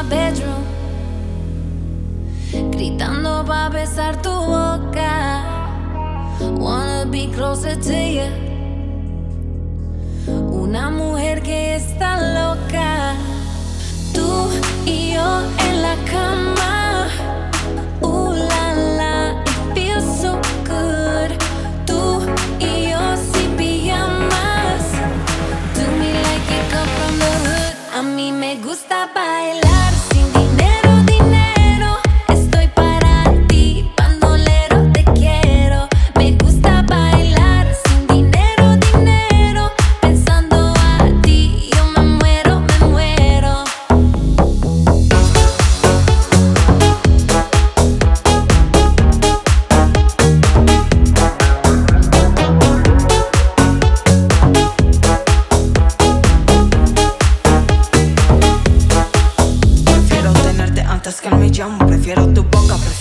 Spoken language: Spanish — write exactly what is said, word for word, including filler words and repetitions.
bedroom, gritando pa' besar tu boca. Wanna be closer to you. Una mujer que está loca. Tú y yo en la cama. Ooh la la, it feels so good. Tú y yo sin pijamas. Do me like you come from the hood. A mí me gusta bailar sin dinero, dinero. Estoy para ti, bandolero, te quiero. Me gusta bailar sin dinero, dinero. Pensando a ti, yo me muero, me muero. Prefiero tenerte antes que el millón. Prefiero tu boca, prefiero